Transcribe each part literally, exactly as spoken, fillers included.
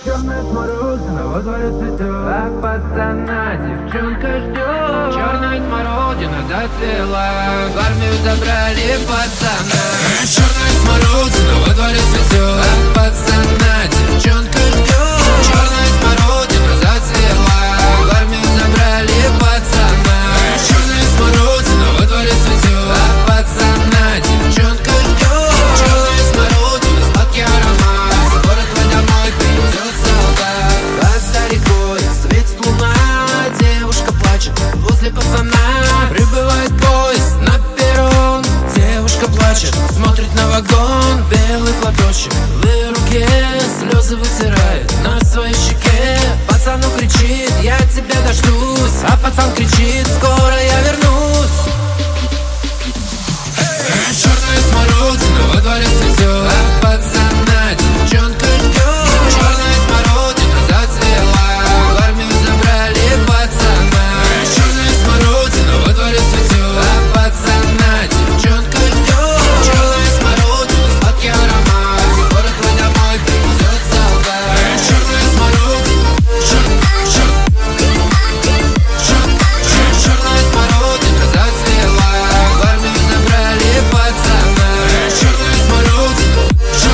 Черная смородина во дворе цветет, а пацана девчонка ждет. Черная смородина зацвела, в армию забрали пацана. Черная смородина во дворе цветет, а пацана девчонка ждет. Черная смородина зацвела, в армию забрали пацана. Черная смородина во дворе цветет, а пацана девчонка ждет. Черная смородина, сладкий аромат, скоро твой домой придет солдат. а за рекой светит луна, девушка плачет возле пацана. Прибывает поезд на перрон, Девушка плачет, смотрит на вагон. белый платочек в ее руке, слезы вытирает на своей щеке. Пацану кричит: я тебя дождусь, а пацан кричит: скоро я вернусь. Черная смородина во дворе цветет, а пацана девчонка ждет. Черная смородина зацвела, в армию забрали пацана. Черная смородина во дворе цветет, а пацана девчонка ждет. Черная смородина, сладкий аромат, скоро твой домой придет солдат. черная смородина, Черная смородина зацвела, в армию забрали пацана. черная смородина,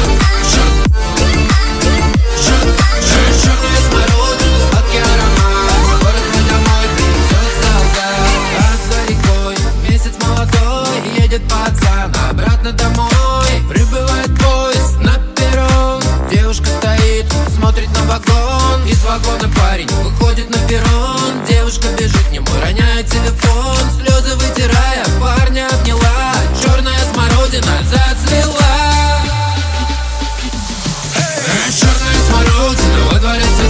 Черная смородина, сладкий аромат, скоро твой домой придет солдат. А за рекой месяц молодой, едет пацан обратно домой. Прибывает поезд на перрон, девушка стоит, смотрит на вагон. Из вагона парень выходит на перрон, девушка бежит к нему, роняет телефон, слезы вытирая, парня обняла. Черная смородина зацвела. черная смородина во дворе цветет.